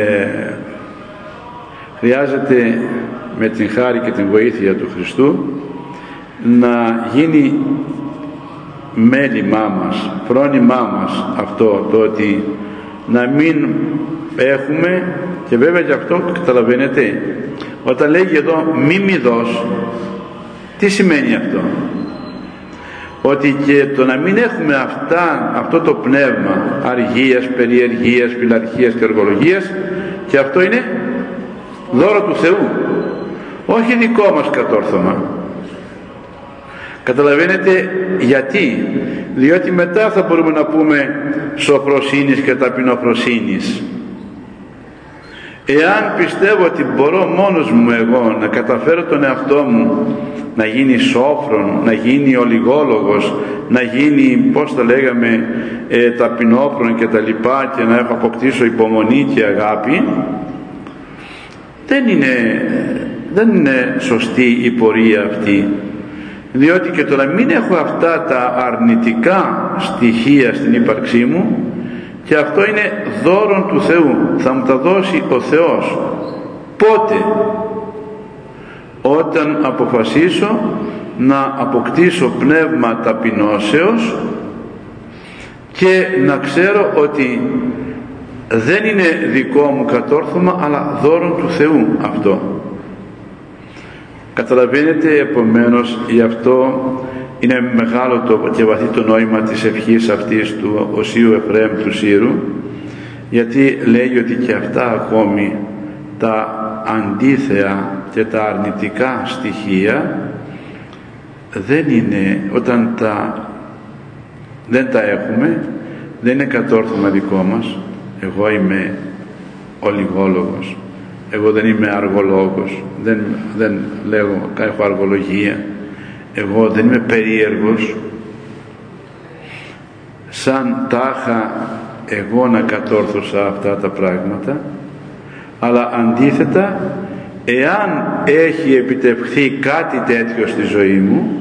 χρειάζεται με την χάρη και την βοήθεια του Χριστού να γίνει μέλημά μας, φρόνημά μας αυτό το ότι να μην έχουμε. Και βέβαια γι' αυτό καταλαβαίνετε, όταν λέγει εδώ μη μηδός, τι σημαίνει αυτό? Ότι και το να μην έχουμε αυτό το πνεύμα αργίας, περιεργίας, πειλαρχίας και αργολογίας, και αυτό είναι δώρο του Θεού, όχι δικό μας κατόρθωμα. Καταλαβαίνετε γιατί? Διότι μετά θα μπορούμε να πούμε σοφροσύνης και ταπεινοφροσύνης. Εάν πιστεύω ότι μπορώ μόνος μου εγώ να καταφέρω τον εαυτό μου να γίνει σόφρον, να γίνει ολιγόλογος, να γίνει, πώς το λέγαμε, ταπεινόφρον και τα λοιπά, και να έχω αποκτήσω υπομονή και αγάπη, δεν είναι σωστή η πορεία αυτή. Διότι και το να μην έχω αυτά τα αρνητικά στοιχεία στην ύπαρξή μου, και αυτό είναι δώρον του Θεού, θα μου τα δώσει ο Θεός. Πότε? Όταν αποφασίσω να αποκτήσω πνεύμα ταπεινώσεως και να ξέρω ότι δεν είναι δικό μου κατόρθωμα, αλλά δώρον του Θεού αυτό. Καταλαβαίνετε, επομένως, γι' αυτό είναι μεγάλο και βαθύ το νόημα της ευχής αυτής του Οσίου Εφραίμ του Σύρου, γιατί λέει ότι και αυτά ακόμη τα αντίθεα και τα αρνητικά στοιχεία δεν είναι, όταν δεν τα έχουμε, δεν είναι κατόρθωμα δικό μας. Εγώ είμαι ολιγόλογος, εγώ δεν είμαι αργολόγος, δεν λέγω, έχω αργολογία, εγώ δεν είμαι περίεργος, σαν τάχα εγώ να κατόρθωσα αυτά τα πράγματα. Αλλά αντίθετα, εάν έχει επιτευχθεί κάτι τέτοιο στη ζωή μου,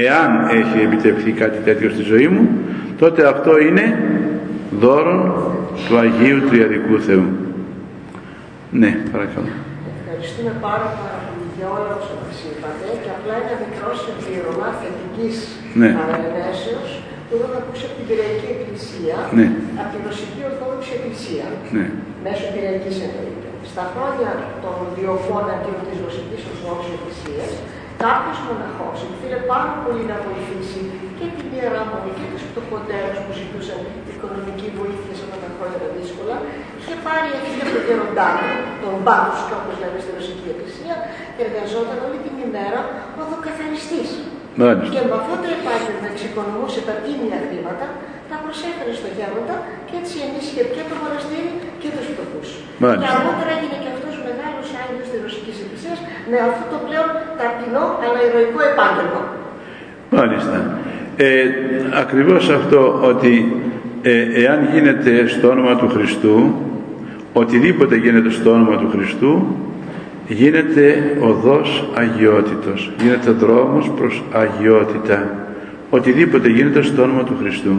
τότε αυτό είναι δώρον του Αγίου Τριαδικού Θεού. Ναι, παρακαλώ. Ευχαριστούμε πάρα πολύ για όλα όσα μας είπατε, και απλά ένα μικρό συμπλήρωμα θετικής παρενέσεως που εδώ θα ακούσω από την Πειραϊκή Εκκλησία, από τη Ρωσική Ορθόδοξη Εκκλησία, μέσω Πειραϊκής εννοείται. Στα χρόνια των διοφώνατων της Ρωσικής Ορθόδοξης Εκκλησίας, κάποιος μοναχός ήθελε πάρα πολύ να βοηθήσει και την Ιερά Μονή και τους φτωχοντέρους που ζητούσαν οικονομική βοήθεια σε αυτά τα χρόνια τα δύσκολα. Είχε πάρει αυτή από τον γεροντά του, τον μπάτουσκα, όπως λέμε στη Ρωσική Εκκλησία, και εργαζόταν όλη την ημέρα οδοκαθαριστής. Και με αυτό το επάγγελμα εξοικονομούσε τα τίμια χρήματα, τα προσέφερε στο γέροντα και έτσι ενίσχυε και το μοναστήρι και τους φτωχούς. Και αργότερα έγινε και αυτός μεγάλος άγγελος της Ρωσικής Εκκλησίας με αυτό το πλέον ταπεινό αλλά ηρωικό επάγγελμα. Μάλιστα. Ακριβώς αυτό, ότι εάν γίνεται στο όνομα του Χριστού, οτιδήποτε γίνεται στο όνομα του Χριστού, γίνεται οδός αγιότητος, γίνεται δρόμος προς αγιότητα. Οτιδήποτε γίνεται στο όνομα του Χριστού.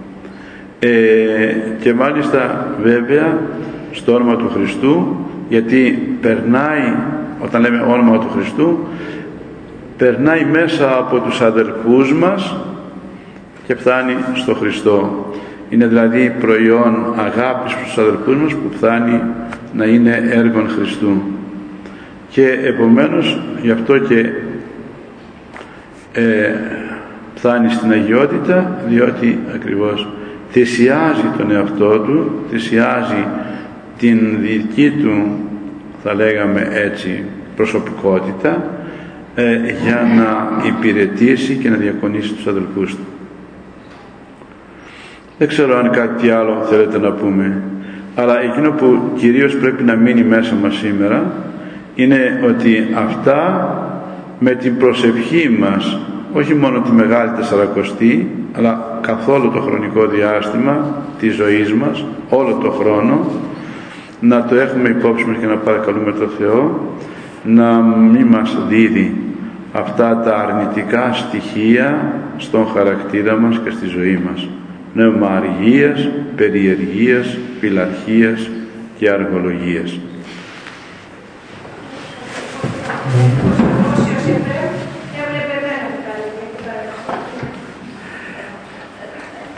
Και μάλιστα βέβαια στο όνομα του Χριστού, γιατί περνάει, όταν λέμε όνομα του Χριστού, περνάει μέσα από τους αδελφούς μας και φτάνει στο Χριστό. Είναι δηλαδή προϊόν αγάπης προς τους αδελφούς μας που φτάνει να είναι έργον Χριστού. Και επομένως γι' αυτό και φτάνει στην αγιότητα, διότι ακριβώς θυσιάζει τον εαυτό του, θυσιάζει την δική του, θα λέγαμε έτσι, προσωπικότητα, για να υπηρετήσει και να διακονήσει τους αδελφούς του. Δεν ξέρω αν κάτι άλλο θέλετε να πούμε, αλλά εκείνο που κυρίως πρέπει να μείνει μέσα μας σήμερα είναι ότι αυτά με την προσευχή μας, όχι μόνο τη Μεγάλη Τεσσαρακοστή, αλλά καθόλου το χρονικό διάστημα της ζωής μας, όλο το χρόνο, να το έχουμε υπόψη μας και να παρακαλούμε τον Θεό να μην μας δίδει αυτά τα αρνητικά στοιχεία στον χαρακτήρα μας και στη ζωή μας. Πνεύμα αργίας, περιεργίας, πειλαρχίας και αργολογίας.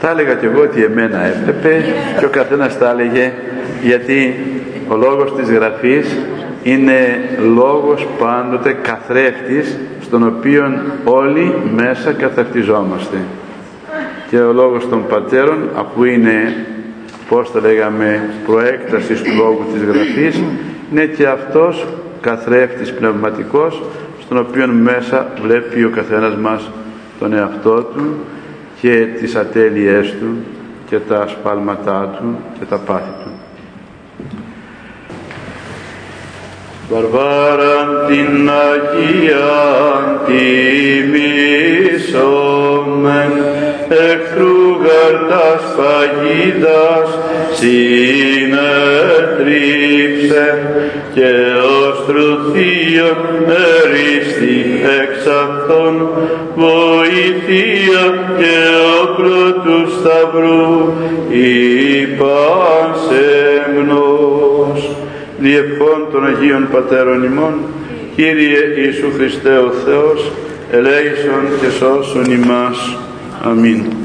Θα έλεγα κι εγώ ότι εμένα έβλεπε και ο καθένας τα έλεγε, γιατί ο λόγος της Γραφής είναι λόγος πάντοτε καθρέφτης, στον οποίον όλοι μέσα καθρεφτιζόμαστε. Και ο λόγος των πατέρων, αφού είναι, πώς το λέγαμε, προέκταση του λόγου της Γραφής, είναι και αυτός καθρέφτης πνευματικός, στον οποίο μέσα βλέπει ο καθένας μας τον εαυτό του και τις ατέλειές του και τα ασπάλματά του και τα πάθη του. Βαρβάραν την Αγία τιμήσομεν, εχθρού γαρτάς παγίδας συνετρίψε, και ως τρουθίον ερίστη εξ αυτών βοηθεία, και όπλο του σταυρού υπάσεμνος. Διευχών των Αγίων Πατέρων ημών, Κύριε Ιησού Χριστέ ο Θεός, ελέησον και σώσον ημάς. Αμήν.